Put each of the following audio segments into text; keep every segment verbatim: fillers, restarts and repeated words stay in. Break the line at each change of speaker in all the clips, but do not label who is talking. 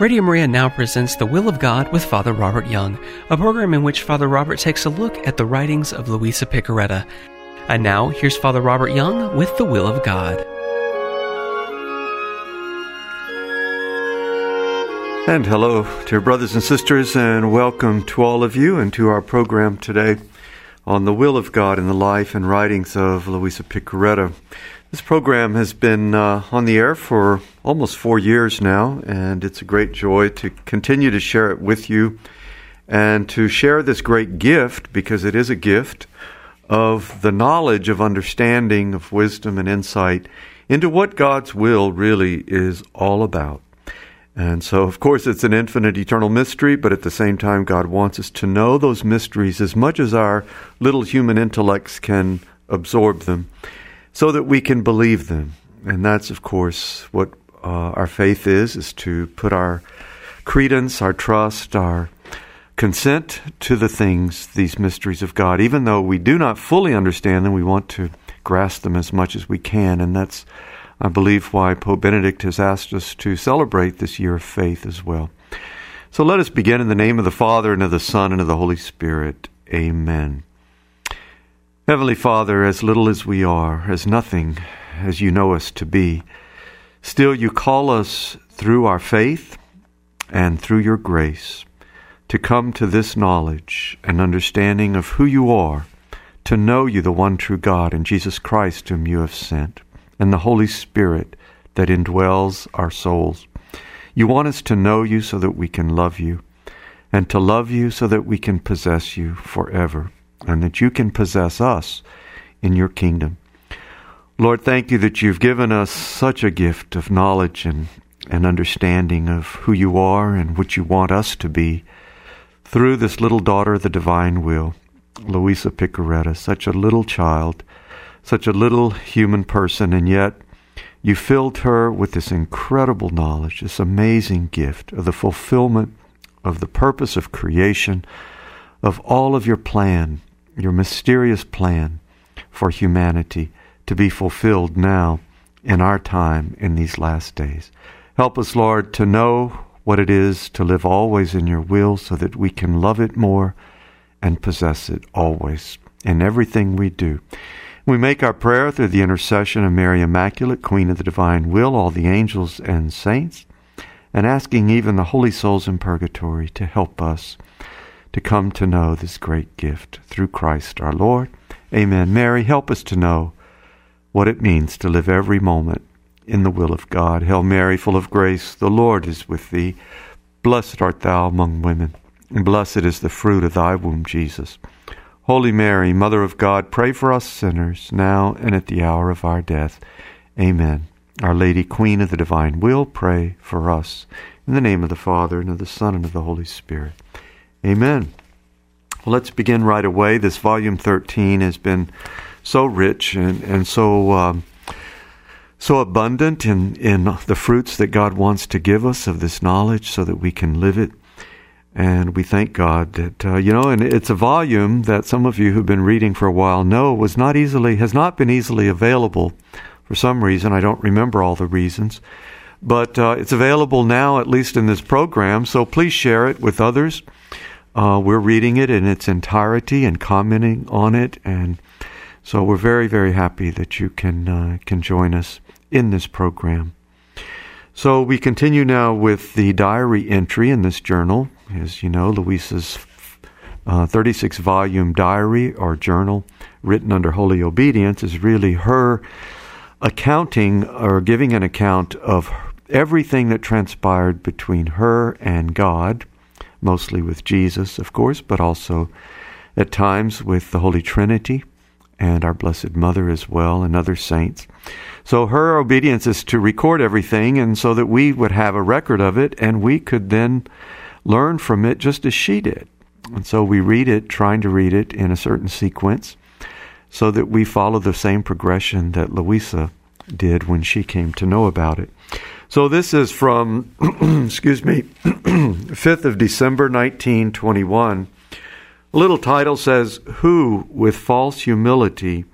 Radio Maria now presents The Will of God with Father Robert Young, a program in which Father Robert takes a look at the writings of Luisa Piccarreta. And now, here's Father Robert Young with The Will of God.
And hello, dear brothers and sisters, and welcome to all of you and to our program today on the will of God in the life and writings of Luisa Piccarreta. This program has been uh, on the air for almost four years now, and it's a great joy to continue to share it with you and to share this great gift, because it is a gift, of the knowledge of understanding, of wisdom and insight into what God's will really is all about. And so, of course, it's an infinite, eternal mystery, but at the same time, God wants us to know those mysteries as much as our little human intellects can absorb them, so that we can believe them. And that's, of course, what uh, our faith is, is to put our credence, our trust, our consent to the things, these mysteries of God. Even though we do not fully understand them, we want to grasp them as much as we can. And that's, I believe, why Pope Benedict has asked us to celebrate this year of faith as well. So let us begin in the name of the Father, and of the Son, and of the Holy Spirit. Amen. Heavenly Father, as little as we are, as nothing as you know us to be, still you call us through our faith and through your grace to come to this knowledge and understanding of who you are, to know you, the one true God, and Jesus Christ whom you have sent, and the Holy Spirit that indwells our souls. You want us to know you so that we can love you, and to love you so that we can possess you forever, and that you can possess us in your kingdom. Lord, thank you that you've given us such a gift of knowledge and, and understanding of who you are and what you want us to be through this little daughter of the divine will, Luisa Piccarreta, such a little child, such a little human person, and yet you filled her with this incredible knowledge, this amazing gift of the fulfillment of the purpose of creation, of all of your plan, your mysterious plan for humanity to be fulfilled now in our time in these last days. Help us, Lord, to know what it is to live always in your will so that we can love it more and possess it always in everything we do. We make our prayer through the intercession of Mary Immaculate, Queen of the Divine Will, all the angels and saints, and asking even the holy souls in purgatory to help us to come to know this great gift through Christ our Lord. Amen. Mary, help us to know what it means to live every moment in the will of God. Hail Mary, full of grace, the Lord is with thee. Blessed art thou among women, and blessed is the fruit of thy womb, Jesus. Holy Mary, Mother of God, pray for us sinners, now and at the hour of our death. Amen. Our Lady, Queen of the Divine Will, pray for us. In the name of the Father, and of the Son, and of the Holy Spirit. Amen. Well, let's begin right away. This volume thirteen has been so rich and, and so um, so abundant in, in the fruits that God wants to give us of this knowledge so that we can live it. And we thank God that, uh, you know, and it's a volume that some of you who've been reading for a while know was not easily, has not been easily available for some reason. I don't remember all the reasons. But uh, it's available now, at least in this program, so please share it with others. Uh, we're reading it in its entirety and commenting on it, and so we're very, very happy that you can uh, can join us in this program. So we continue now with the diary entry in this journal. As you know, Luisa's uh, thirty-six volume diary or journal written under Holy Obedience is really her accounting or giving an account of everything that transpired between her and God, mostly with Jesus, of course, but also at times with the Holy Trinity and our Blessed Mother as well and other saints. So her obedience is to record everything, and so that we would have a record of it and we could then learn from it just as she did. And so we read it, trying to read it in a certain sequence so that we follow the same progression that Luisa did when she came to know about it. So this is from, excuse me, fifth of December, nineteen twenty-one. A little title says, "Who, with false humility,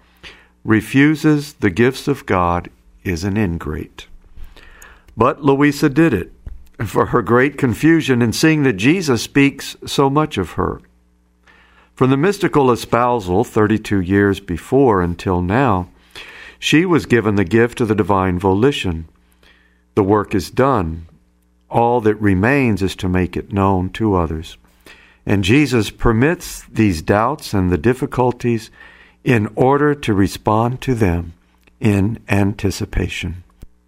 refuses the gifts of God is an ingrate." But Luisa did it, for her great confusion in seeing that Jesus speaks so much of her. From the mystical espousal thirty-two years before until now, she was given the gift of the divine volition. The work is done. All that remains is to make it known to others. And Jesus permits these doubts and the difficulties in order to respond to them in anticipation.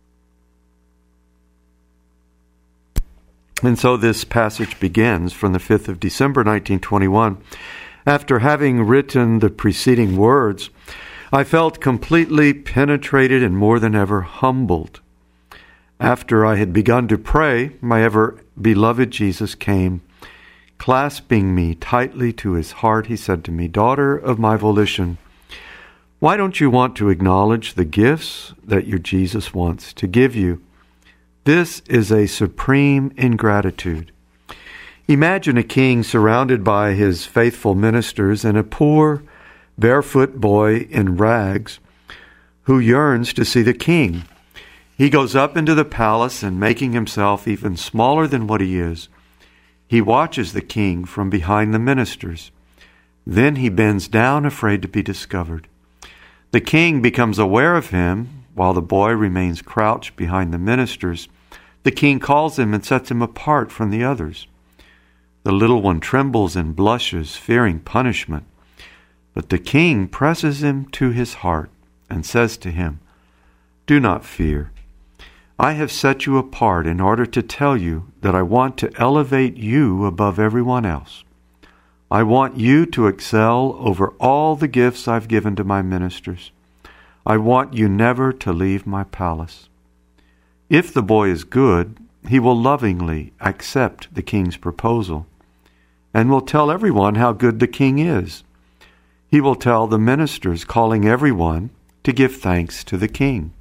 And so this passage begins from the fifth of December, nineteen twenty-one. After having written the preceding words, I felt completely penetrated and more than ever humbled. After I had begun to pray, my ever-beloved Jesus came. Clasping me tightly to his heart, he said to me, "Daughter of my volition, why don't you want to acknowledge the gifts that your Jesus wants to give you? This is a supreme ingratitude. Imagine a king surrounded by his faithful ministers and a poor, barefoot boy in rags who yearns to see the king. He goes up into the palace and, making himself even smaller than what he is, he watches the king from behind the ministers. Then he bends down, afraid to be discovered. The king becomes aware of him while the boy remains crouched behind the ministers. The king calls him and sets him apart from the others. The little one trembles and blushes, fearing punishment. But the king presses him to his heart and says to him, 'Do not fear. I have set you apart in order to tell you that I want to elevate you above everyone else. I want you to excel over all the gifts I've given to my ministers. I want you never to leave my palace.' If the boy is good, he will lovingly accept the king's proposal and will tell everyone how good the king is. He will tell the ministers, calling everyone to give thanks to the king.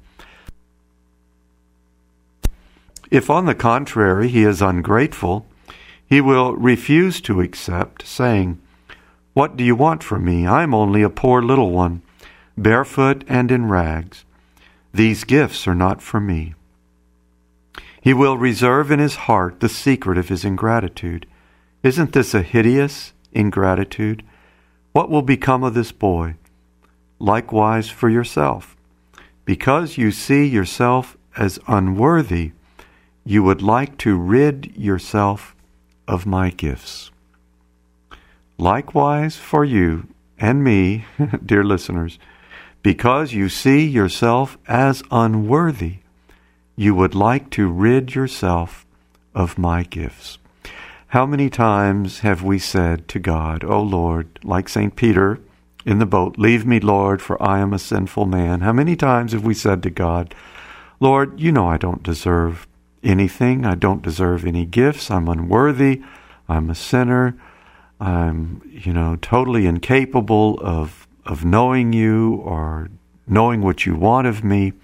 If, on the contrary, he is ungrateful, he will refuse to accept, saying, 'What do you want from me? I am only a poor little one, barefoot and in rags. These gifts are not for me.' He will reserve in his heart the secret of his ingratitude. Isn't this a hideous ingratitude? What will become of this boy? Likewise for yourself. Because you see yourself as unworthy, you would like to rid yourself of my gifts. Likewise for you and me, dear listeners, because you see yourself as unworthy, you would like to rid yourself of my gifts." How many times have we said to God, "O Lord," like Saint Peter in the boat, "Leave me, Lord, for I am a sinful man." How many times have we said to God, "Lord, you know I don't deserve anything. I don't deserve any gifts. I'm unworthy. I'm a sinner. I'm, you know, totally incapable of, of knowing you or knowing what you want of me."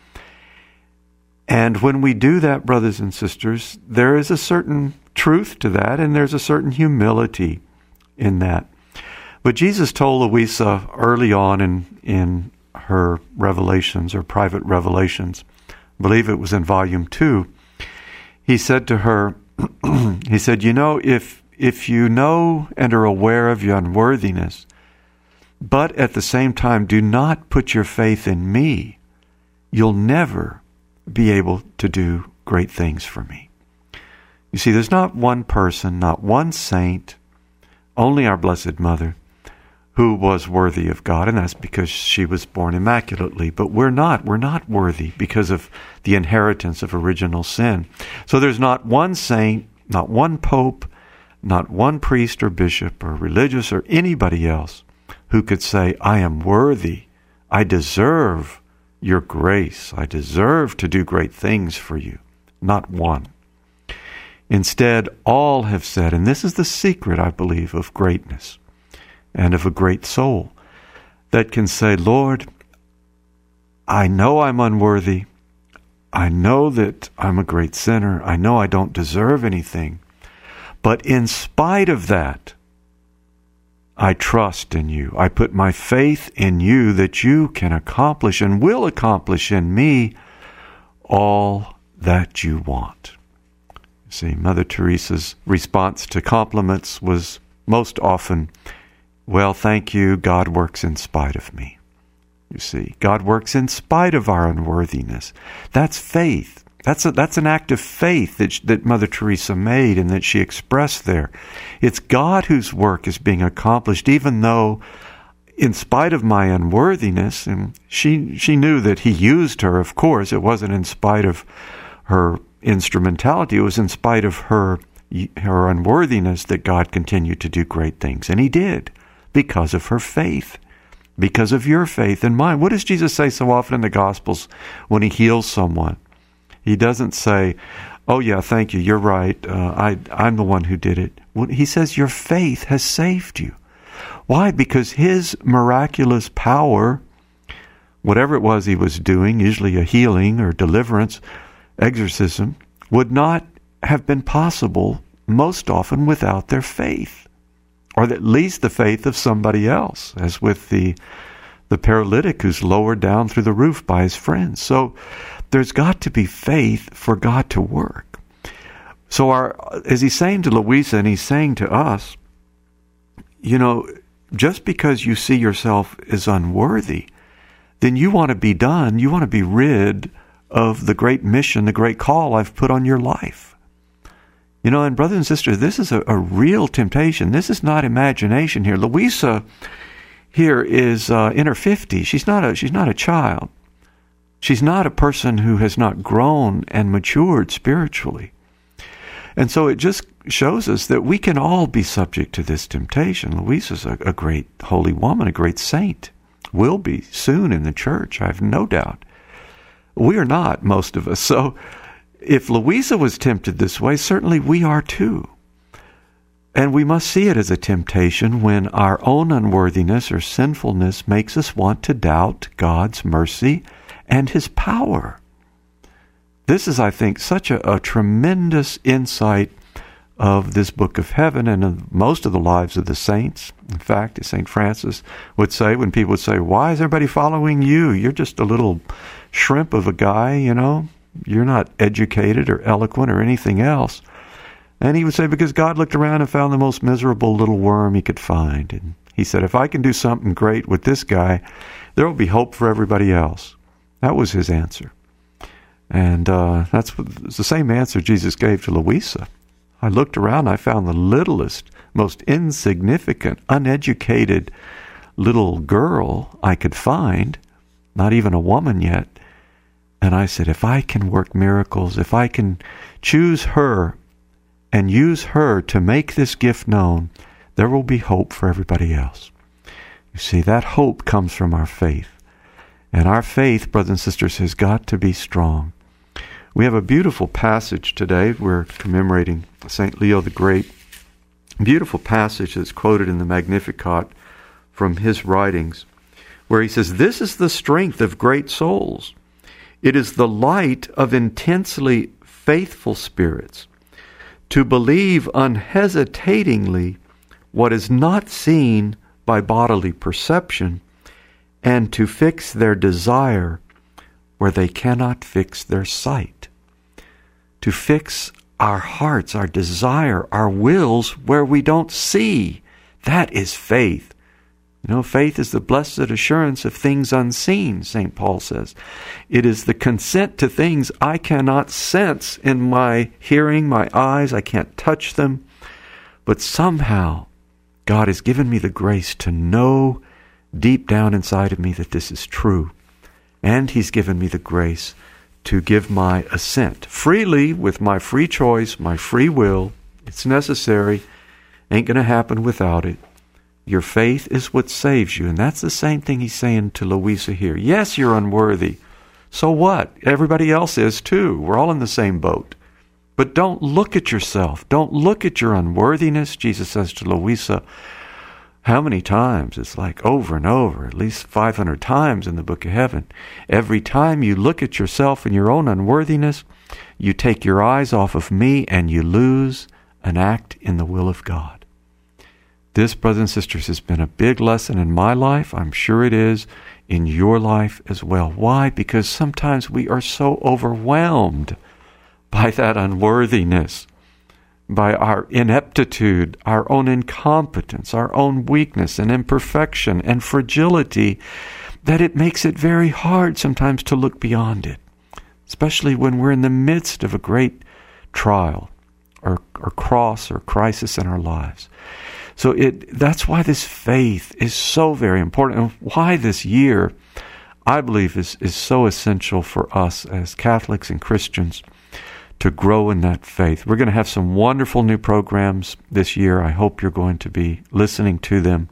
And when we do that, brothers and sisters, there is a certain truth to that, and there's a certain humility in that. But Jesus told Louisa early on in, in her revelations, or private revelations, I believe it was in volume two, he said to her, he said, "You know, if if you know and are aware of your unworthiness, but at the same time do not put your faith in me, you'll never be able to do great things for me." You see, there's not one person, not one saint, only our Blessed Mother, who was worthy of God, and that's because she was born immaculately. But we're not. We're not worthy because of the inheritance of original sin. So there's not one saint, not one pope, not one priest or bishop or religious or anybody else who could say, "I am worthy. I deserve your grace. I deserve to do great things for you." Not one. Instead, all have said, and this is the secret, I believe, of greatness and of a great soul, that can say, "Lord, I know I'm unworthy. I know that I'm a great sinner. I know I don't deserve anything. But in spite of that, I trust in you. I put my faith in you that you can accomplish and will accomplish in me all that you want." See, Mother Teresa's response to compliments was most often, well, thank you, God works in spite of me. You see, God works in spite of our unworthiness. That's faith. That's a, that's an act of faith that, that Mother Teresa made and that she expressed there. It's God whose work is being accomplished, even though, in spite of my unworthiness, and she she knew that He used her, of course. It wasn't in spite of her instrumentality. It was in spite of her her unworthiness that God continued to do great things. And He did, because of her faith. Because of your faith and mine. What does Jesus say so often in the Gospels when He heals someone? He doesn't say, oh yeah, thank you, you're right, uh, I, I'm the one who did it. Well, He says, your faith has saved you. Why? Because His miraculous power, whatever it was He was doing, usually a healing or deliverance, exorcism, would not have been possible most often without their faith. Or at least the faith of somebody else, as with the the paralytic who's lowered down through the roof by his friends. So there's got to be faith for God to work. So our, as he's saying to Louisa, and he's saying to us, you know, just because you see yourself as unworthy, then you want to be done, you want to be rid of the great mission, the great call I've put on your life. You know, and brothers and sisters, this is a, a real temptation. This is not imagination here. Louisa here is uh, in her fifties. She's not a she's not a child. She's not a person who has not grown and matured spiritually. And so it just shows us that we can all be subject to this temptation. Louisa's a, a great holy woman, a great saint. Will be soon in the church, I have no doubt. We are not, most of us. So if Louisa was tempted this way, certainly we are too. And we must see it as a temptation when our own unworthiness or sinfulness makes us want to doubt God's mercy and His power. This is, I think, such a, a tremendous insight of this book of heaven and of most of the lives of the saints. In fact, as Saint Francis would say, when people would say, why is everybody following you? You're just a little shrimp of a guy, you know. You're not educated or eloquent or anything else. And he would say, because God looked around and found the most miserable little worm He could find. And He said, if I can do something great with this guy, there will be hope for everybody else. That was His answer. And uh, that's the same answer Jesus gave to Louisa. I looked around, I found the littlest, most insignificant, uneducated little girl I could find, not even a woman yet. And I said, if I can work miracles, if I can choose her and use her to make this gift known, there will be hope for everybody else. You see, that hope comes from our faith. And our faith, brothers and sisters, has got to be strong. We have a beautiful passage today. We're commemorating Saint Leo the Great. Beautiful passage that's quoted in the Magnificat from his writings, where he says, this is the strength of great souls. It is the light of intensely faithful spirits to believe unhesitatingly what is not seen by bodily perception and to fix their desire where they cannot fix their sight. To fix our hearts, our desire, our wills where we don't see. That is faith. You know, faith is the blessed assurance of things unseen, Saint Paul says. It is the consent to things I cannot sense in my hearing, my eyes. I can't touch them. But somehow, God has given me the grace to know deep down inside of me that this is true. And He's given me the grace to give my assent freely with my free choice, my free will. It's necessary. Ain't going to happen without it. Your faith is what saves you. And that's the same thing He's saying to Louisa here. Yes, you're unworthy. So what? Everybody else is too. We're all in the same boat. But don't look at yourself. Don't look at your unworthiness. Jesus says to Louisa, how many times? It's like over and over, at least five hundred times in the book of heaven. Every time you look at yourself and your own unworthiness, you take your eyes off of me and you lose an act in the will of God. This, brothers and sisters, has been a big lesson in my life. I'm sure it is in your life as well. Why? Because sometimes we are so overwhelmed by that unworthiness. by our ineptitude, our own incompetence, our own weakness and imperfection and fragility, that it makes it very hard sometimes to look beyond it, especially when we're in the midst of a great trial or, or cross or crisis in our lives. So it that's why this faith is so very important, and why this year, I believe, is, is so essential for us as Catholics and Christians to grow in that faith. We're going to have some wonderful new programs this year. I hope you're going to be listening to them.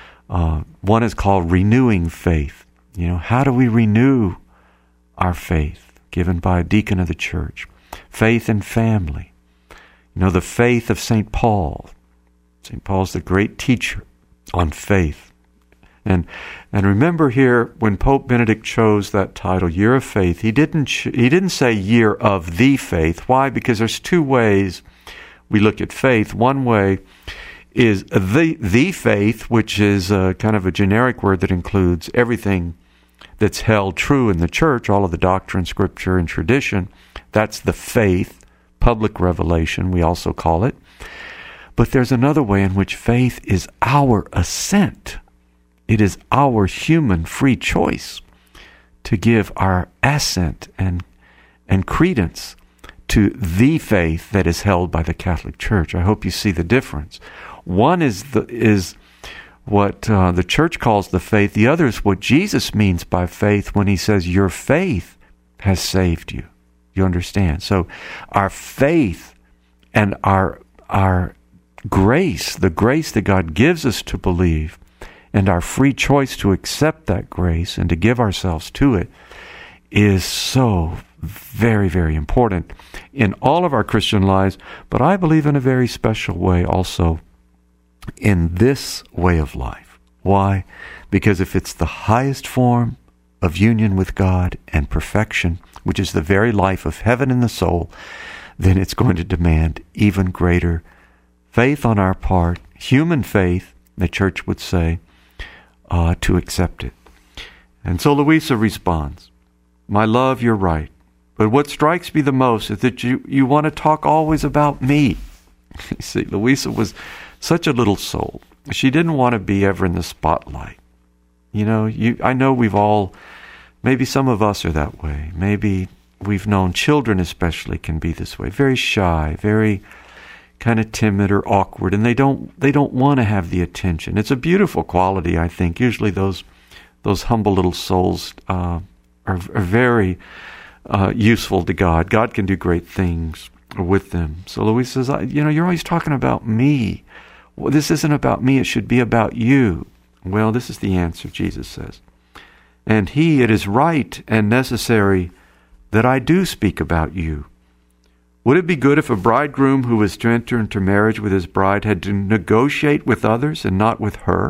Uh, one is called Renewing Faith. You know, how do we renew our faith? Given by a deacon of the church. Faith in family. You know, the faith of Saint Paul. Saint Paul's the great teacher on faith. And and remember here, when Pope Benedict chose that title, Year of Faith, he didn't ch- he didn't say Year of the Faith. Why? Because there's two ways we look at faith. One way is the the faith, which is a, kind of a generic word that includes everything that's held true in the church, all of the doctrine, scripture, and tradition. That's the faith, public revelation, we also call it. But there's another way in which faith is our assent. It is our human free choice to give our assent and and credence to the faith that is held by the Catholic Church. I hope you see the difference. One is the is what uh, the Church calls the faith. The other is what Jesus means by faith when he says, your faith has saved you. You understand? So our faith and our our grace, the grace that God gives us to believe, and our free choice to accept that grace and to give ourselves to it, is so very, very important in all of our Christian lives, but I believe in a very special way also in this way of life. Why? Because if it's the highest form of union with God and perfection, which is the very life of heaven in the soul, then it's going to demand even greater faith on our part, human faith, the Church would say, uh, to accept it. And so Louisa responds, my love, you're right. But what strikes me the most is that you, you want to talk always about me. You see, Louisa was such a little soul. She didn't want to be ever in the spotlight. You know, you I know we've all, maybe some of us are that way. Maybe we've known children especially can be this way. Very shy, very kind of timid or awkward, and they don't they don't want to have the attention. It's a beautiful quality, I think. Usually those those humble little souls uh, are, are very uh, useful to God. God can do great things with them. So Louise says, you know, you're always talking about me. Well, this isn't about me. It should be about you. Well, this is the answer, Jesus says. And he, it is right and necessary that I do speak about you. Would it be good if a bridegroom who was to enter into marriage with his bride had to negotiate with others and not with her?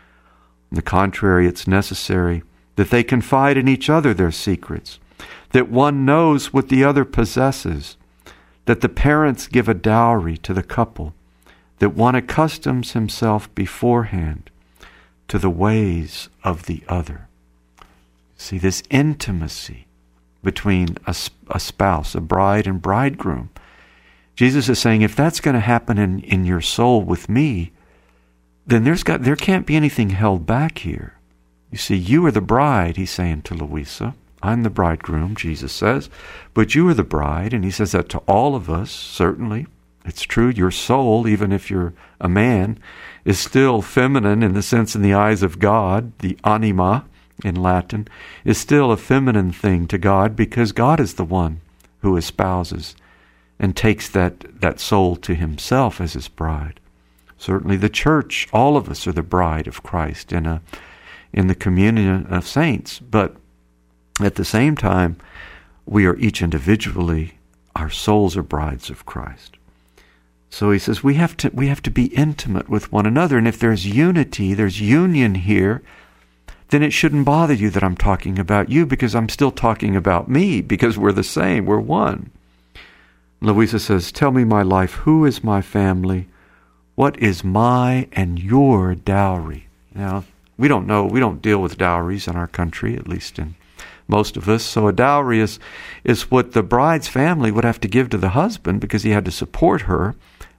On the contrary, it's necessary that they confide in each other their secrets, that one knows what the other possesses, that the parents give a dowry to the couple, that one accustoms himself beforehand to the ways of the other. See, this intimacy between a, a spouse, a bride and bridegroom. Jesus is saying, if that's going to happen in, in your soul with me, then there's got there can't be anything held back here. You see, you are the bride, he's saying to Louisa. I'm the bridegroom, Jesus says, but you are the bride, and he says that to all of us, certainly. It's true, your soul, even if you're a man, is still feminine in the sense in the eyes of God, the anima in Latin, is still a feminine thing to God because God is the one who espouses and takes that, that soul to himself as his bride. Certainly the church, all of us are the bride of Christ in a in the communion of saints, but at the same time, we are each individually, our souls are brides of Christ. So he says we have to we have to be intimate with one another, and if there's unity, there's union here, then it shouldn't bother you that I'm talking about you because I'm still talking about me because we're the same, we're one. Louisa says, tell me my life, who is my family? What is my and your dowry? Now, we don't know, we don't deal with dowries in our country, at least in most of us. So a dowry is, is what the bride's family would have to give to the husband because he had to support her.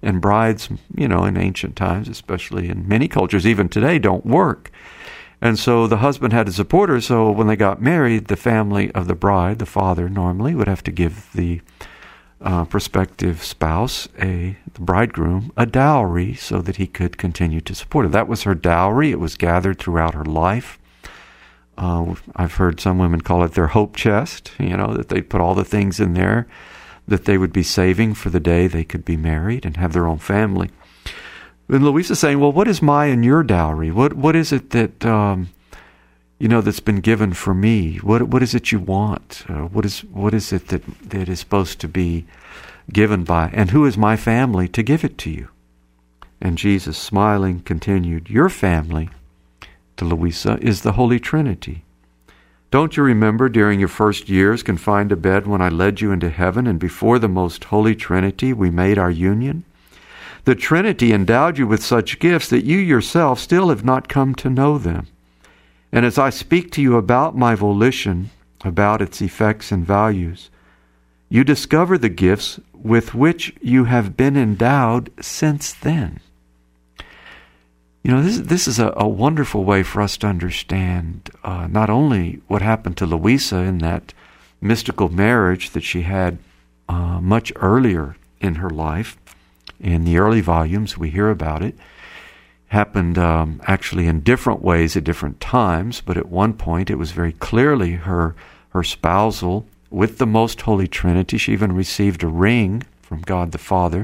And brides, you know, in ancient times, especially in many cultures, even today, don't work. And so the husband had to support her, so when they got married, the family of the bride, the father normally, would have to give the uh, prospective spouse, a the bridegroom, a dowry so that he could continue to support her. That was her dowry. It was gathered throughout her life. Uh, I've heard some women call it their hope chest, you know, that they'd put all the things in there that they would be saving for the day they could be married and have their own family. And Louisa's saying, well, what is my and your dowry? What What is it that, um, you know, that's been given for me? What What is it you want? Uh, what is What is it that, that is supposed to be given by? And who is my family to give it to you? And Jesus, smiling, continued, your family, to Louisa, is the Holy Trinity. Don't you remember during your first years confined to bed when I led you into heaven and before the most Holy Trinity we made our union? The Trinity endowed you with such gifts that you yourself still have not come to know them. And as I speak to you about my volition, about its effects and values, you discover the gifts with which you have been endowed since then. You know, this, this is a, a wonderful way for us to understand uh, not only what happened to Louisa in that mystical marriage that she had uh, much earlier in her life. In the early volumes, we hear about it. Happened um, actually in different ways at different times, but at one point it was very clearly her, her spousal with the Most Holy Trinity. She even received a ring from God the Father.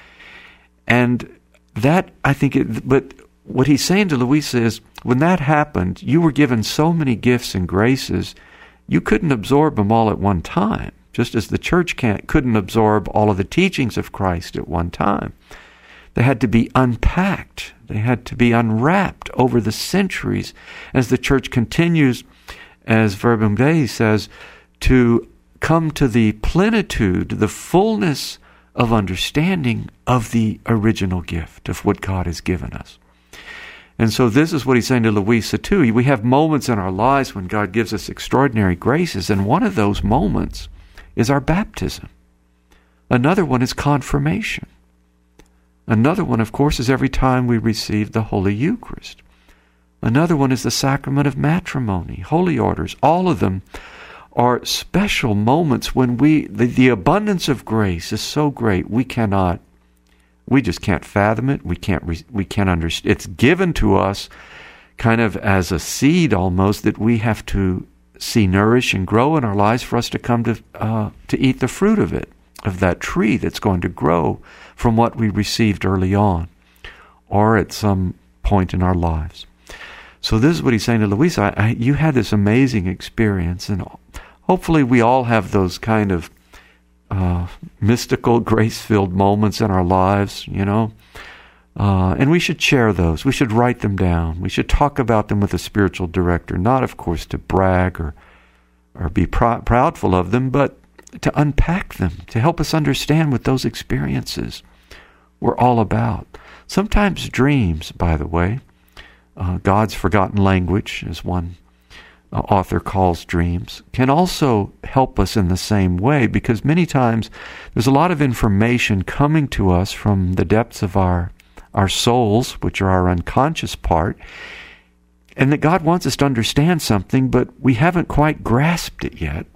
And that, I think, it, but what he's saying to Louisa is, when that happened, you were given so many gifts and graces, you couldn't absorb them all at one time, just as the church can't, couldn't absorb all of the teachings of Christ at one time. They had to be unpacked. They had to be unwrapped over the centuries as the church continues, as Verbum Dei says, to come to the plenitude, the fullness of understanding of the original gift of what God has given us. And so this is what he's saying to Louisa too. We have moments in our lives when God gives us extraordinary graces, and one of those moments is our baptism. Another one is confirmation. Another one, of course, is every time we receive the Holy Eucharist. Another one is the sacrament of matrimony, holy orders. All of them are special moments when we, the, the abundance of grace is so great, we cannot We just can't fathom it. We can't. We can't understand. It's given to us, kind of as a seed, almost, that we have to see nourish and grow in our lives for us to come to uh, to eat the fruit of it, of that tree that's going to grow from what we received early on, or at some point in our lives. So this is what he's saying to Louisa. I, I, you had this amazing experience, and hopefully we all have those kind of Uh, mystical, grace-filled moments in our lives, you know. Uh, and we should share those. We should write them down. We should talk about them with a spiritual director, not, of course, to brag or or be pr- proudful of them, but to unpack them, to help us understand what those experiences were all about. Sometimes dreams, by the way, uh, God's forgotten language, as one Uh, author calls dreams, can also help us in the same way, because many times there's a lot of information coming to us from the depths of our our souls, which are our unconscious part, and that God wants us to understand something, but we haven't quite grasped it yet.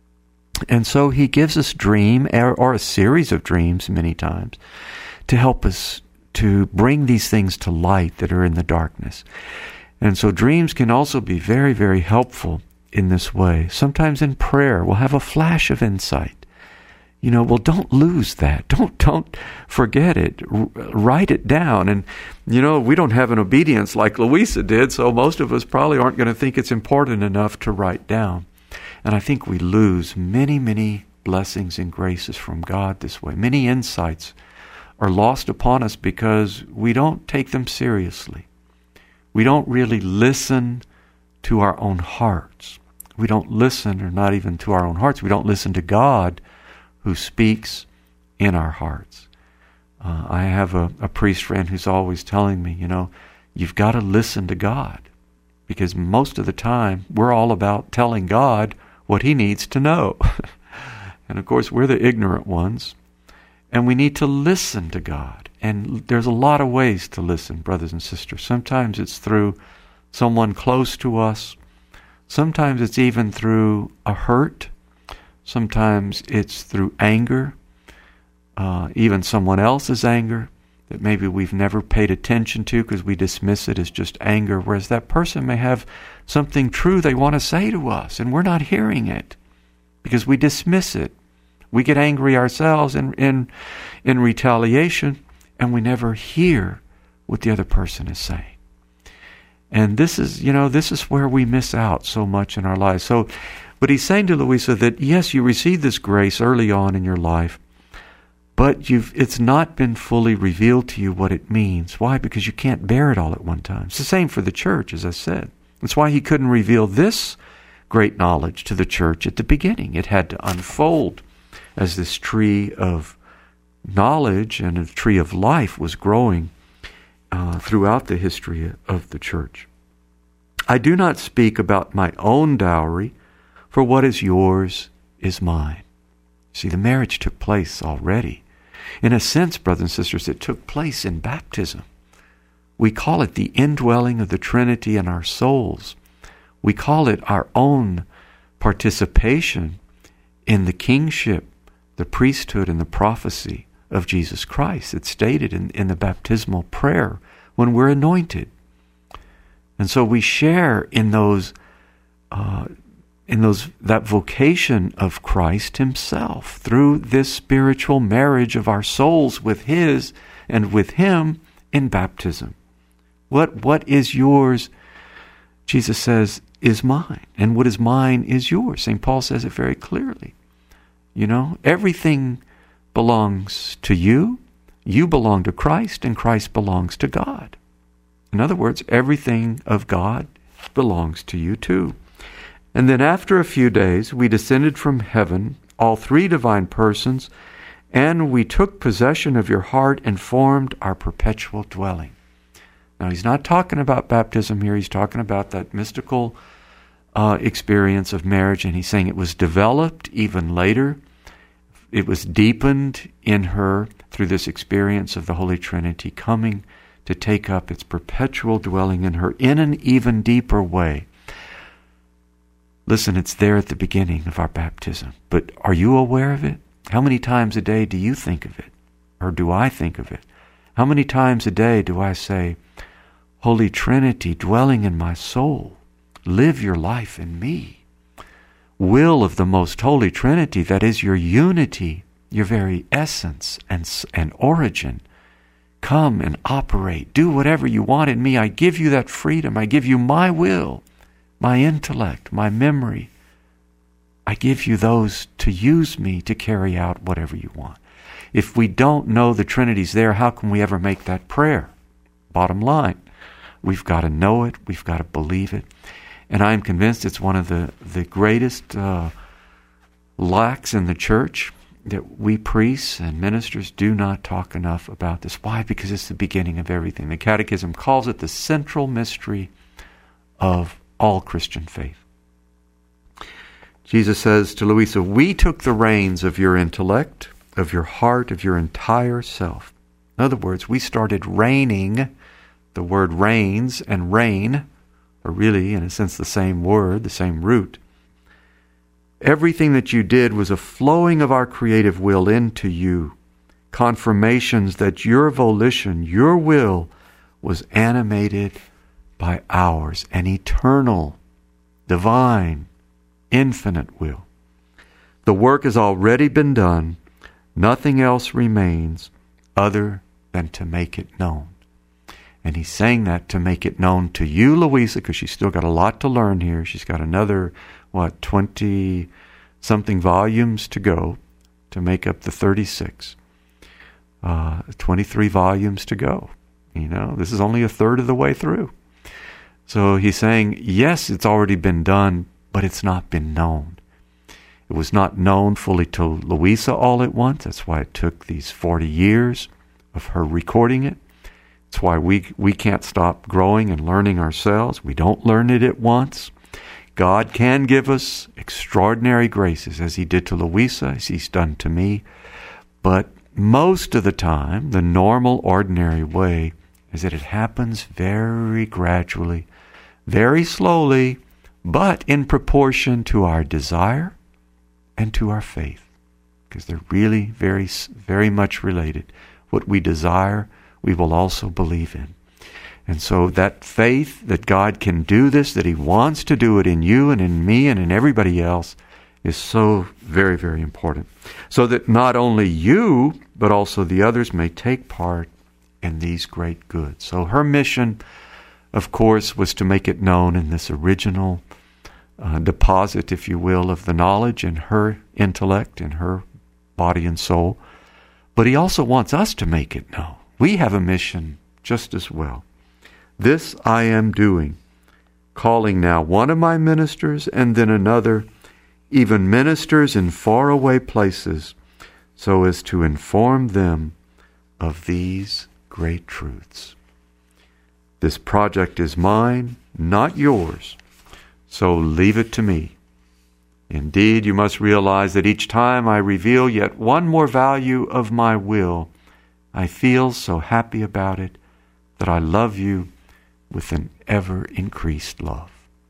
And so he gives us dream, or, or a series of dreams many times, to help us to bring these things to light that are in the darkness. And so dreams can also be very, very helpful in this way. Sometimes in prayer, we'll have a flash of insight. You know, well, don't lose that. Don't don't forget it. R- write it down. And, you know, we don't have an obedience like Louisa did, so most of us probably aren't going to think it's important enough to write down. And I think we lose many, many blessings and graces from God this way. Many insights are lost upon us because we don't take them seriously. We don't really listen to our own hearts. We don't listen, or not even to our own hearts. We don't listen to God who speaks in our hearts. Uh, I have a, a priest friend who's always telling me, you know, you've got to listen to God, because most of the time we're all about telling God what he needs to know. And of course, we're the ignorant ones, and we need to listen to God. And there's a lot of ways to listen, brothers and sisters. Sometimes it's through someone close to us. Sometimes it's even through a hurt. Sometimes it's through anger, uh, even someone else's anger that maybe we've never paid attention to because we dismiss it as just anger, whereas that person may have something true they want to say to us, and we're not hearing it because we dismiss it. We get angry ourselves in, in, in retaliation, and we never hear what the other person is saying. And this is, you know, this is where we miss out so much in our lives. So, but he's saying to Louisa that, yes, you received this grace early on in your life, but you've it's not been fully revealed to you what it means. Why? Because you can't bear it all at one time. It's the same for the church, as I said. That's why he couldn't reveal this great knowledge to the church at the beginning. It had to unfold as this tree of knowledge and a tree of life was growing uh, throughout the history of the church. I do not speak about my own dowry, for what is yours is mine. See, the marriage took place already. In a sense, brothers and sisters, it took place in baptism. We call it the indwelling of the Trinity in our souls. We call it our own participation in the kingship, the priesthood, and the prophecy of Jesus Christ. It's stated in, in the baptismal prayer when we're anointed. And so we share in those uh, in those that vocation of Christ himself through this spiritual marriage of our souls with his and with him in baptism. What what is yours, Jesus says, is mine. And what is mine is yours. Saint Paul says it very clearly. You know, everything belongs to you. You belong to Christ, and Christ belongs to God. In other words, everything of God belongs to you too. And then after a few days, we descended from heaven, all three divine persons, and we took possession of your heart and formed our perpetual dwelling. Now, he's not talking about baptism here. He's talking about that mystical uh, experience of marriage, and he's saying it was developed even later. It was deepened in her through this experience of the Holy Trinity coming to take up its perpetual dwelling in her in an even deeper way. Listen, it's there at the beginning of our baptism. But are you aware of it? How many times a day do you think of it? Or do I think of it? How many times a day do I say, Holy Trinity dwelling in my soul, live your life in me. Will of the most holy Trinity, that is your unity, your very essence and, and origin, come and operate. Do whatever you want in me. I give you that freedom. I give you my will, my intellect, my memory. I give you those to use me to carry out whatever you want. If we don't know the Trinity's there, how can we ever make that prayer? Bottom line, we've got to know it. We've got to believe it. And I'm convinced it's one of the, the greatest uh, lacks in the church, that we priests and ministers do not talk enough about this. Why? Because it's the beginning of everything. The Catechism calls it the central mystery of all Christian faith. Jesus says to Louisa, we took the reins of your intellect, of your heart, of your entire self. In other words, we started reigning. The word reigns and reign are really, in a sense, the same word, the same root. Everything that you did was a flowing of our creative will into you, confirmations that your volition, your will, was animated by ours, an eternal, divine, infinite will. The work has already been done. Nothing else remains other than to make it known. And he's saying that to make it known to you, Louisa, because she's still got a lot to learn here. She's got another, what, twenty-something volumes to go to make up the thirty-six. Uh, twenty-three volumes to go. You know, this is only a third of the way through. So he's saying, yes, it's already been done, but it's not been known. It was not known fully to Louisa all at once. That's why it took these forty years of her recording it. That's why we we can't stop growing and learning ourselves. We don't learn it at once. God can give us extraordinary graces, as he did to Louisa, as he's done to me. But most of the time, the normal, ordinary way is that it happens very gradually, very slowly, but in proportion to our desire and to our faith, because they're really very, very much related. What we desire, we will also believe in. And so that faith that God can do this, that He wants to do it in you and in me and in everybody else, is so very, very important. So that not only you, but also the others may take part in these great goods. So her mission, of course, was to make it known in this original uh, deposit, if you will, of the knowledge in her intellect, in her body and soul. But He also wants us to make it known. We have a mission just as well. This I am doing, calling now one of my ministers and then another, even ministers in faraway places, so as to inform them of these great truths. This project is mine, not yours, so leave it to me. Indeed, you must realize that each time I reveal yet one more value of my will, I feel so happy about it that I love you with an ever-increased love.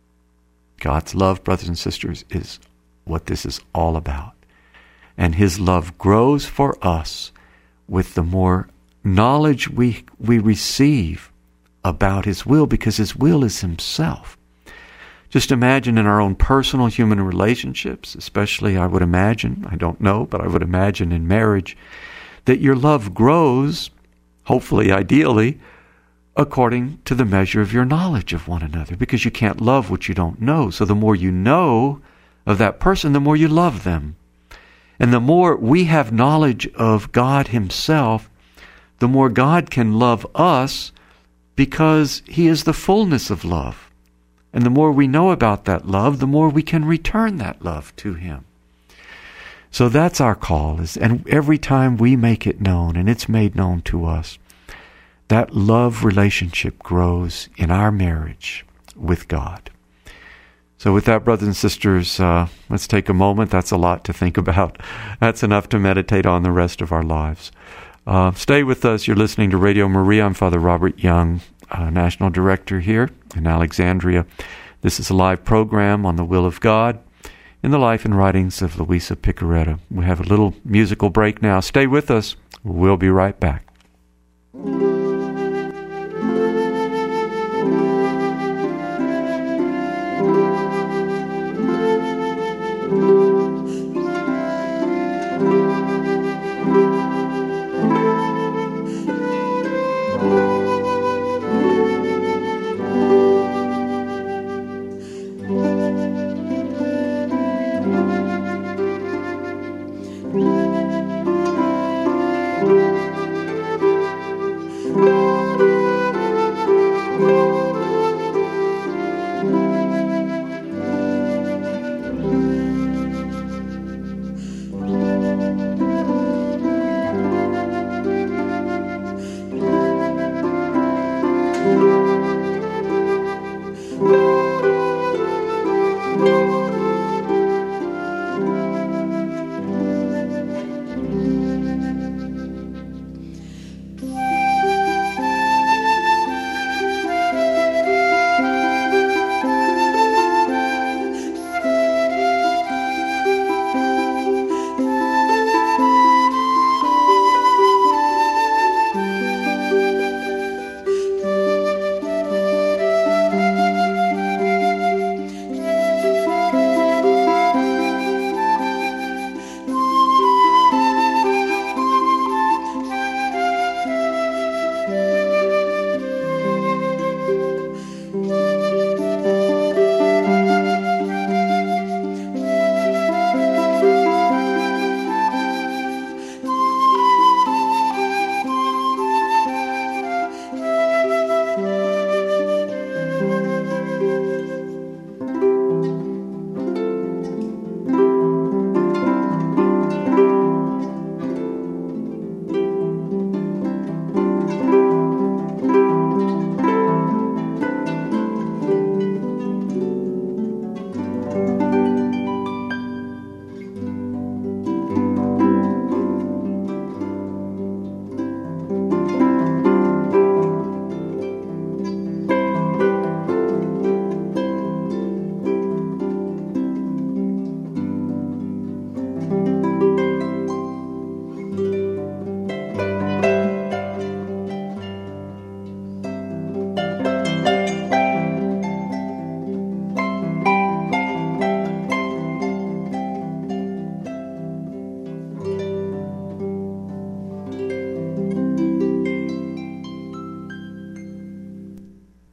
God's love, brothers and sisters, is what this is all about. And His love grows for us with the more knowledge we we receive about His will, because His will is Himself. Just imagine in our own personal human relationships, especially I would imagine, I don't know, but I would imagine in marriage, that your love grows, hopefully, ideally, according to the measure of your knowledge of one another, because you can't love what you don't know. So the more you know of that person, the more you love them. And the more we have knowledge of God Himself, the more God can love us, because He is the fullness of love. And the more we know about that love, the more we can return that love to Him. So that's our call, is, and every time we make it known, and it's made known to us, that love relationship grows in our marriage with God. So with that, brothers and sisters, uh, let's take a moment. That's a lot to think about. That's enough to meditate on the rest of our lives. Uh, stay with us. You're listening to Radio Maria. I'm Father Robert Young, uh, National Director here in Alexandria. This is a live program on the will of God in the life and writings of Luisa Piccarreta. We have a little musical break now. Stay with us. We'll be right back.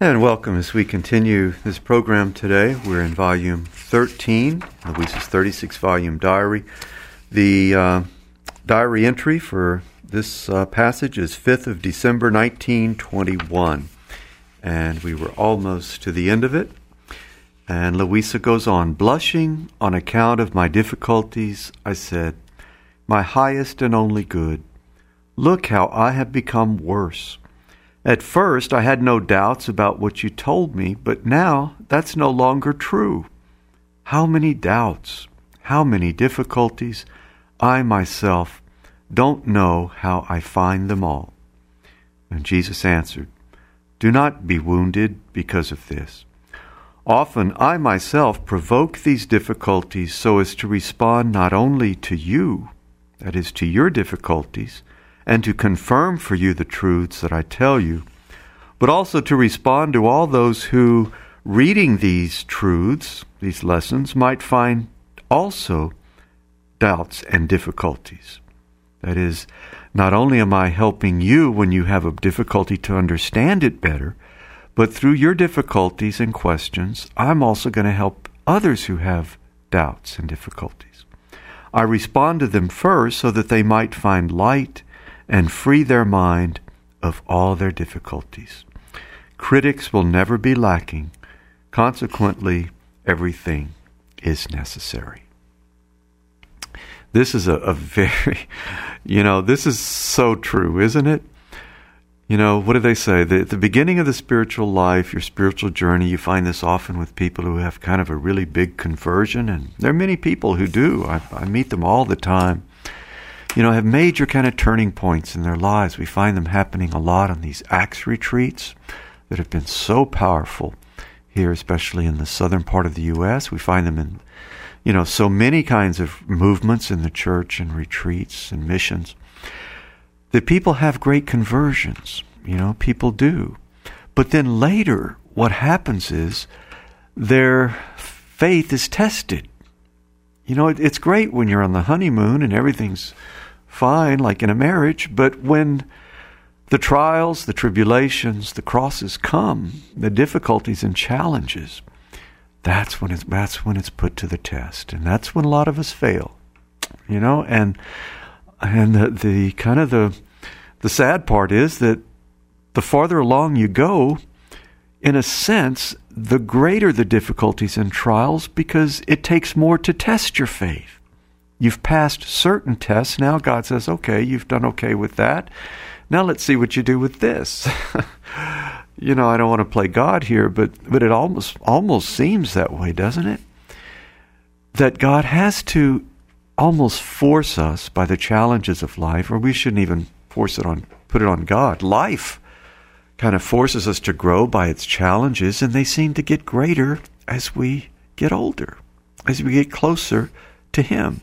And welcome as we continue this program today. We're in volume thirteen, Louisa's thirty-six volume diary. The uh, diary entry for this uh, passage is fifth of December nineteen twenty-one. And we were almost to the end of it. And Louisa goes on, blushing on account of my difficulties, I said, my highest and only good, look how I have become worse. At first, I had no doubts about what you told me, but now that's no longer true. How many doubts, how many difficulties, I myself don't know how I find them all. And Jesus answered, do not be wounded because of this. Often I myself provoke these difficulties so as to respond not only to you, that is, to your difficulties, and to confirm for you the truths that I tell you, but also to respond to all those who, reading these truths, these lessons, might find also doubts and difficulties. That is, not only am I helping you when you have a difficulty to understand it better, but through your difficulties and questions, I'm also going to help others who have doubts and difficulties. I respond to them first so that they might find light and free their mind of all their difficulties. Critics will never be lacking. Consequently, everything is necessary. This is a, a very, you know, this is so true, isn't it? You know, what do they say? The, at the beginning of the spiritual life, your spiritual journey, you find this often with people who have kind of a really big conversion, and there are many people who do. I, I meet them all the time. You know, have major kind of turning points in their lives. We find them happening a lot on these Acts retreats that have been so powerful here, especially in the southern part of the U S. We find them in, you know, so many kinds of movements in the church and retreats and missions. That people have great conversions, you know, people do. But then later, what happens is their faith is tested. You know, it, it's great when you're on the honeymoon and everything's fine, like in a marriage, but when the trials, the tribulations, the crosses come, the difficulties and challenges, that's when it's that's when it's put to the test, and that's when a lot of us fail. You know, and and the, the kind of the the sad part is that the farther along you go, in a sense, the greater the difficulties and trials, because it takes more to test your faith. You've passed certain tests. Now God says, okay, you've done okay with that. Now let's see what you do with this. You know, I don't want to play God here, but but it almost almost seems that way, doesn't it? That God has to almost force us by the challenges of life, or we shouldn't even force it on, put it on God. Life kind of forces us to grow by its challenges, and they seem to get greater as we get older, as we get closer to Him.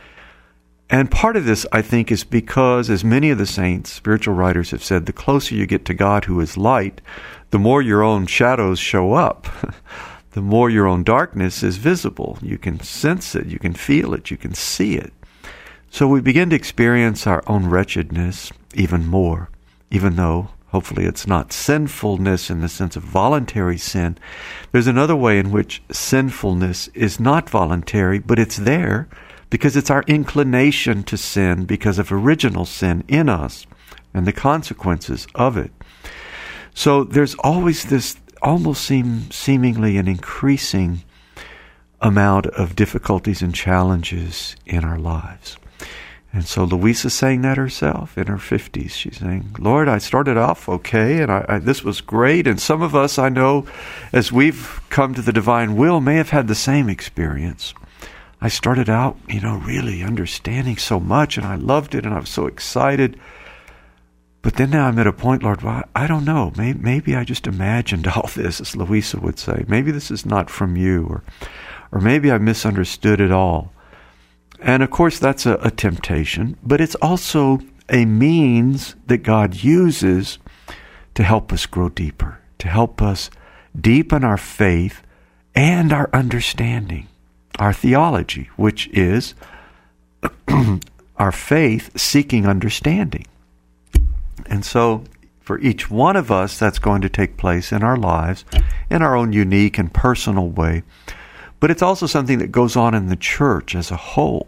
And part of this, I think, is because, as many of the saints, spiritual writers have said, the closer you get to God who is light, the more your own shadows show up. The more your own darkness is visible. You can sense it, you can feel it, you can see it. So we begin to experience our own wretchedness even more, even though hopefully it's not sinfulness in the sense of voluntary sin. There's another way in which sinfulness is not voluntary, but it's there because it's our inclination to sin because of original sin in us and the consequences of it. So there's always this almost seem seemingly an increasing amount of difficulties and challenges in our lives. And so Louisa's saying that herself in her fifties. She's saying, Lord, I started off okay, and I, I, this was great. And some of us, I know, as we've come to the divine will, may have had the same experience. I started out, you know, really understanding so much, and I loved it, and I was so excited. But then now I'm at a point, Lord, well, I don't know. Maybe, maybe I just imagined all this, as Louisa would say. Maybe this is not from you, or, or maybe I misunderstood it all. And of course, that's a, a temptation, but it's also a means that God uses to help us grow deeper, to help us deepen our faith and our understanding, our theology, which is our faith seeking understanding. And so For each one of us, that's going to take place in our lives in our own unique and personal way. But it's also something that goes on in the church as a whole.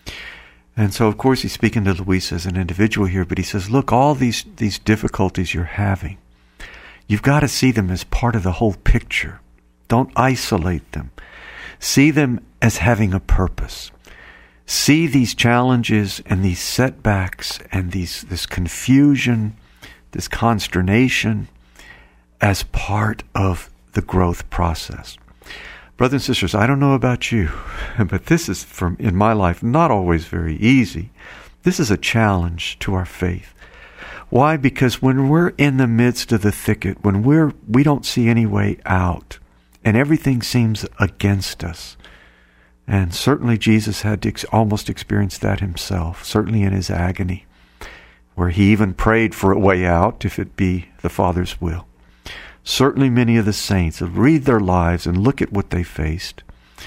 And so, of course, he's speaking to Louisa as an individual here, but he says, look, all these, these difficulties you're having, you've got to see them as part of the whole picture. Don't isolate them. See them as having a purpose. See these challenges and these setbacks and these this confusion, this consternation as part of the growth process. Brothers and sisters, I don't know about you, but this is, from in my life, not always very easy. This is a challenge to our faith. Why? Because when we're in the midst of the thicket, when we're we don't see any way out, and everything seems against us, and certainly Jesus had to ex- almost experience that himself, certainly in his agony, where he even prayed for a way out, if it be the Father's will. Certainly many of the saints read their lives and look at what they faced.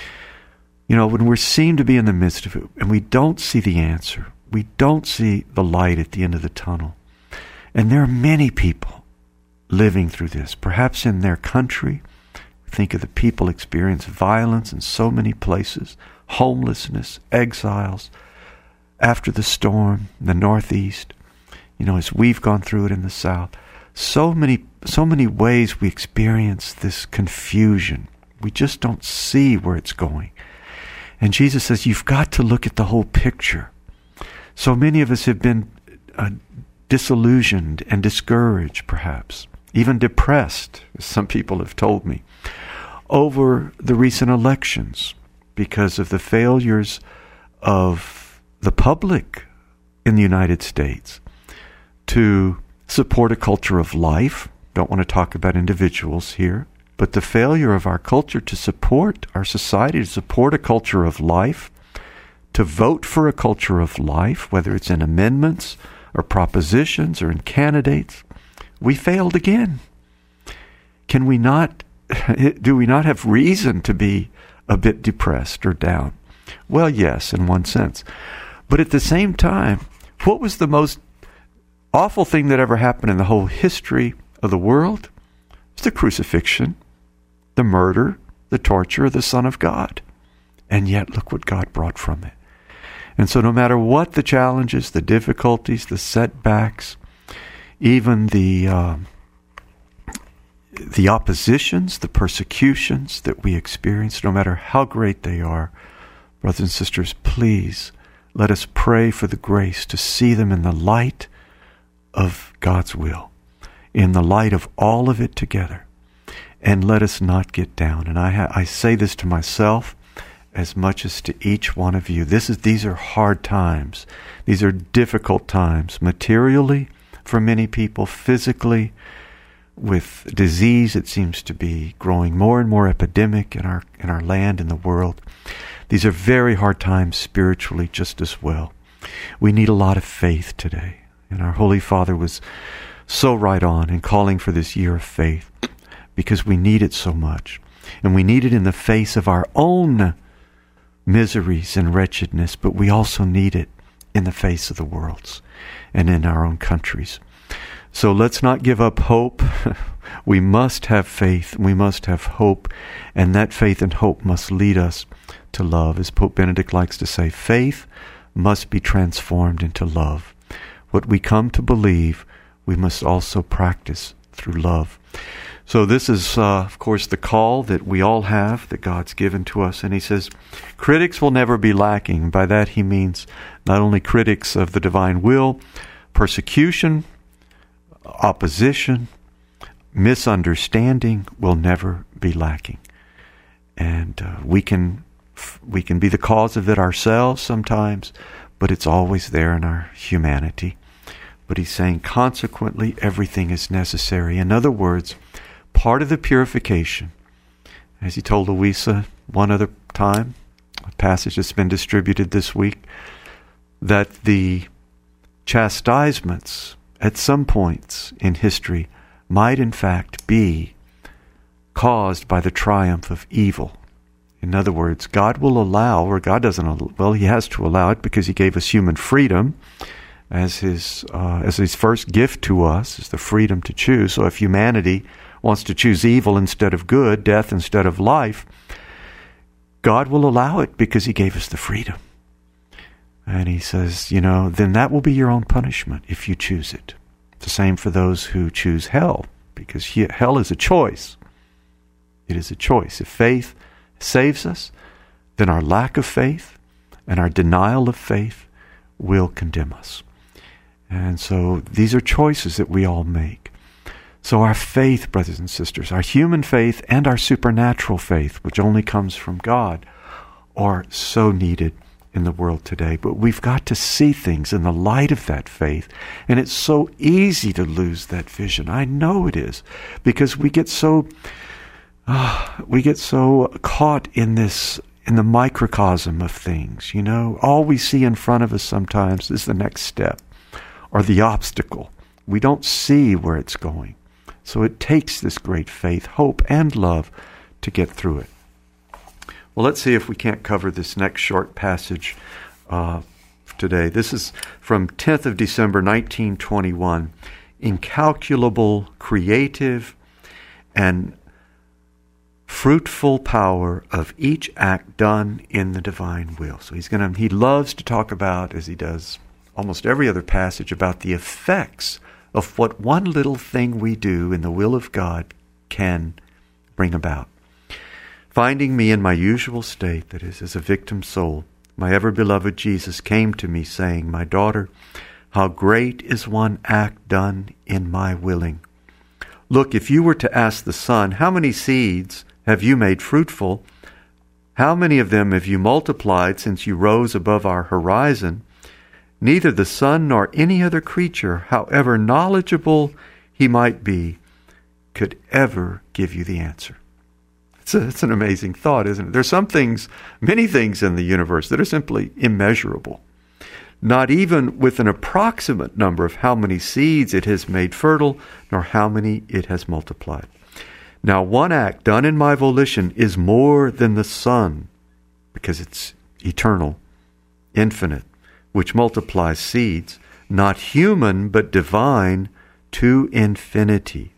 You know, when we seem to be in the midst of it and we don't see the answer, we don't see the light at the end of the tunnel. And there are many people living through this, perhaps in their country. Think of the people experience violence in so many places, homelessness, exiles, after the storm, in the Northeast, you know, as we've gone through it in the South. So many, so many ways we experience this confusion. We just don't see where it's going. And Jesus says, you've got to look at the whole picture. So many of us have been uh, disillusioned and discouraged, perhaps, even depressed, as some people have told me, over the recent elections because of the failures of the public in the United States to support a culture of life. Don't want to talk about individuals here, but the failure of our culture to support our society, to support a culture of life, to vote for a culture of life, whether it's in amendments or propositions or in candidates. We failed again. Can we not, do we not have reason to be a bit depressed or down? Well, yes, in one sense. But at the same time, what was the most awful thing that ever happened in the whole history of the world? It's the crucifixion, the murder, the torture of the Son of God. And yet, look what God brought from it. And so no matter what the challenges, the difficulties, the setbacks, even the uh, the oppositions, the persecutions that we experience, no matter how great they are, brothers and sisters, please let us pray for the grace to see them in the light of God's will, in the light of all of it together. And let us not get down. And I ha- I say this to myself as much as to each one of you. This is these are hard times. These are difficult times, materially for many people, physically, with disease that seems to be growing more and more epidemic in our in our land, in the world. These are very hard times spiritually just as well. We need a lot of faith today. And our Holy Father was so right on in calling for this year of faith, because we need it so much. And we need it in the face of our own miseries and wretchedness, but we also need it in the face of the world's and in our own countries. So let's not give up hope. We must have faith. We must have hope. And that faith and hope must lead us to love. As Pope Benedict likes to say, faith must be transformed into love. What we come to believe, we must also practice through love. So this is, uh, of course, the call that we all have, that God's given to us. And he says, critics will never be lacking. By that he means not only critics of the divine will, persecution, opposition, misunderstanding will never be lacking. And uh, we can we can be the cause of it ourselves sometimes, but it's always there in our humanity. But he's saying, consequently, everything is necessary. In other words, part of the purification, as he told Louisa one other time, a passage that's been distributed this week, that the chastisements at some points in history might in fact be caused by the triumph of evil. In other words, God will allow, or God doesn't, well, he has to allow it because he gave us human freedom, as his uh, as his first gift to us, is the freedom to choose. So if humanity wants to choose evil instead of good, death instead of life, God will allow it because he gave us the freedom. And he says, you know, then that will be your own punishment if you choose it. It's the same for those who choose hell, because he, hell is a choice. It is a choice. If faith saves us, then our lack of faith and our denial of faith will condemn us. And so these are choices that we all make. So our faith, brothers and sisters, our human faith and our supernatural faith, which only comes from God, are so needed in the world today. But we've got to see things in the light of that faith. And it's so easy to lose that vision. I know it is, because we get so uh, we get so caught in this, in the microcosm of things. You know, all we see in front of us sometimes is the next step or the obstacle. We don't see where it's going. So it takes this great faith, hope, and love to get through it. Well, let's see if we can't cover this next short passage uh, today. This is from tenth of December, nineteen twenty-one. Incalculable, creative, and fruitful power of each act done in the divine will. So he's gonna. He loves to talk about, as he does almost every other passage, about the effects of what one little thing we do in the will of God can bring about. Finding me in my usual state, that is, as a victim soul, my ever-beloved Jesus came to me, saying, "My daughter, how great is one act done in my willing. Look, if you were to ask the sun, how many seeds have you made fruitful? How many of them have you multiplied since you rose above our horizon? Neither the sun nor any other creature, however knowledgeable he might be, could ever give you the answer." It's, a, it's an amazing thought, isn't it? There's some things, many things in the universe that are simply immeasurable. Not even with an approximate number of how many seeds it has made fertile, nor how many it has multiplied. Now, one act done in my volition is more than the sun, because it's eternal, infinite, which multiplies seeds, not human, but divine, to infinity.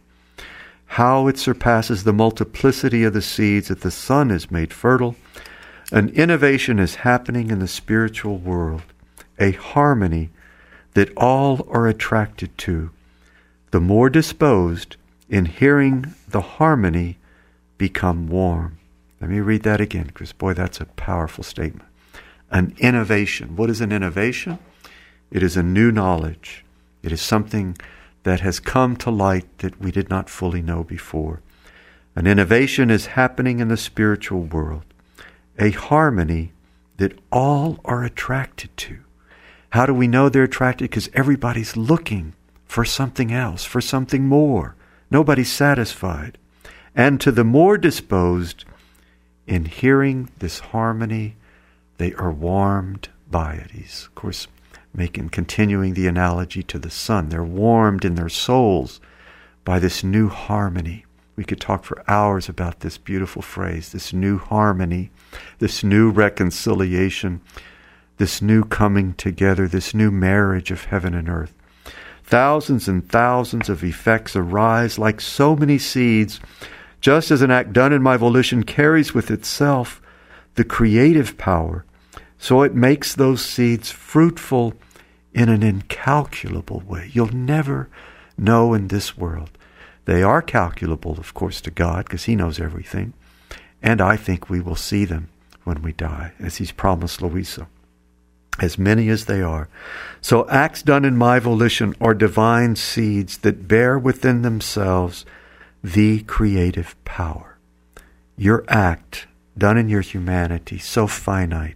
How it surpasses the multiplicity of the seeds that the sun has made fertile. An innovation is happening in the spiritual world, a harmony that all are attracted to. The more disposed, in hearing the harmony, become warm. Let me read that again, because boy, that's a powerful statement. An innovation. What is an innovation? It is a new knowledge. It is something that has come to light that we did not fully know before. An innovation is happening in the spiritual world, a harmony that all are attracted to. How do we know they're attracted? Because everybody's looking for something else, for something more. Nobody's satisfied. And to the more disposed, in hearing this harmony, they are warmed by it. He's, of course, making, continuing the analogy to the sun. They're warmed in their souls by this new harmony. We could talk for hours about this beautiful phrase, this new harmony, this new reconciliation, this new coming together, this new marriage of heaven and earth. Thousands and thousands of effects arise like so many seeds, just as an act done in my volition carries with itself the creative power, so it makes those seeds fruitful in an incalculable way. You'll never know in this world. They are calculable, of course, to God, because He knows everything. And I think we will see them when we die, as He's promised Louisa. As many as they are. So acts done in my volition are divine seeds that bear within themselves the creative power. Your act, done in your humanity, so finite,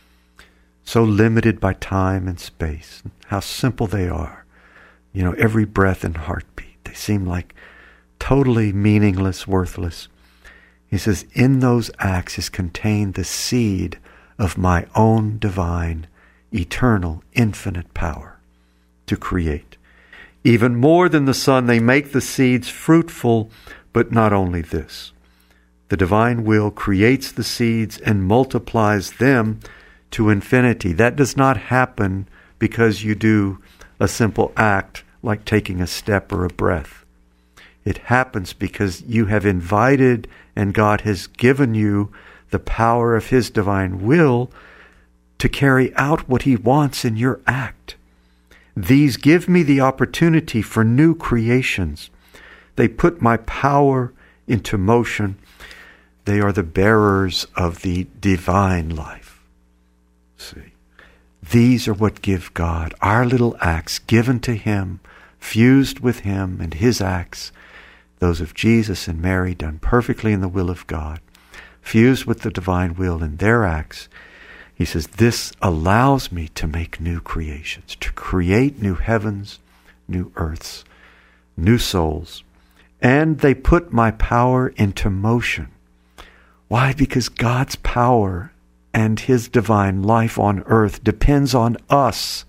so limited by time and space, how simple they are. You know, every breath and heartbeat, they seem like totally meaningless, worthless. He says, in those acts is contained the seed of my own divine, eternal, infinite power to create. Even more than the sun, they make the seeds fruitful, but not only this. The divine will creates the seeds and multiplies them to infinity. That does not happen because you do a simple act like taking a step or a breath. It happens because you have invited and God has given you the power of His divine will to carry out what He wants in your act. These give me the opportunity for new creations. They put my power into motion. They are the bearers of the divine life. See, these are what give God our little acts given to Him, fused with Him and His acts, those of Jesus and Mary done perfectly in the will of God, fused with the divine will in their acts. He says, this allows me to make new creations, to create new heavens, new earths, new souls. And they put my power into motion. Why? Because God's power and His divine life on earth depends on us.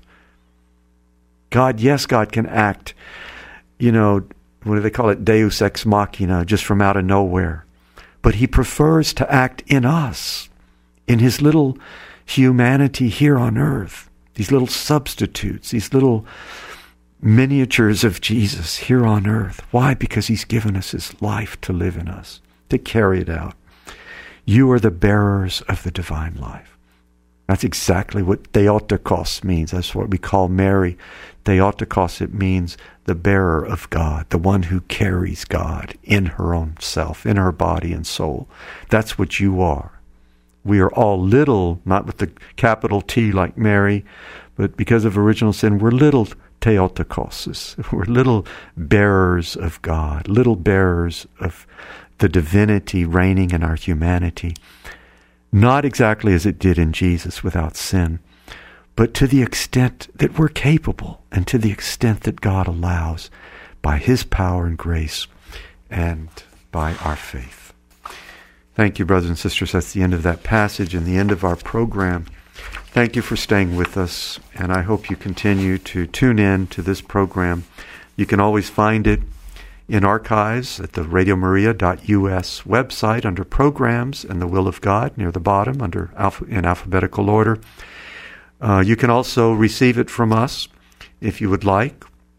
God, yes, God can act, you know, what do they call it? Deus ex machina, just from out of nowhere. But He prefers to act in us, in His little humanity here on earth. These little substitutes, these little miniatures of Jesus here on earth. Why? Because He's given us His life to live in us, to carry it out. You are the bearers of the divine life. That's exactly what Theotokos means. That's what we call Mary. Theotokos, it means the bearer of God, the one who carries God in her own self, in her body and soul. That's what you are. We are all little, not with the capital T like Mary, but because of original sin, we're little Theotokoses. We're little bearers of God, little bearers of the divinity reigning in our humanity. Not exactly as it did in Jesus without sin, but to the extent that we're capable and to the extent that God allows by His power and grace and by our faith. Thank you, brothers and sisters. That's the end of that passage and the end of our program. Thank you for staying with us, and I hope you continue to tune in to this program. You can always find it in archives at the radio maria dot u s website under Programs and the Will of God near the bottom under alpha, in alphabetical order. Uh, you can also receive it from us, if you would like,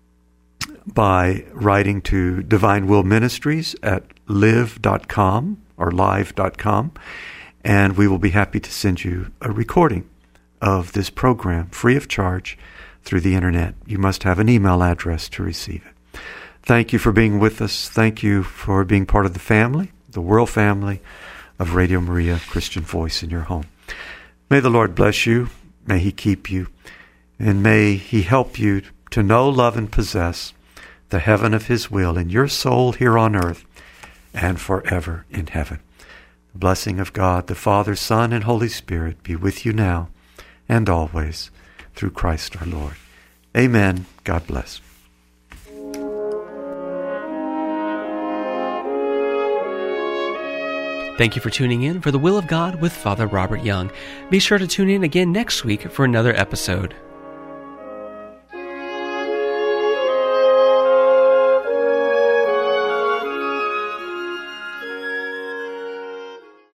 by writing to Divine Will Ministries at live dot com or live dot com, and we will be happy to send you a recording of this program free of charge through the internet. You must have an email address to receive it. Thank you for being with us. Thank you for being part of the family, the world family of Radio Maria, Christian Voice in your home. May the Lord bless you. May He keep you. And may He help you to know, love, and possess the heaven of His will in your soul here on earth and forever in heaven. The blessing of God, the Father, Son, and Holy Spirit be with you now and always through Christ our Lord. Amen. God bless.
Thank you for tuning in for The Will of God with Father Robert Young. Be sure to tune in again next week for another episode.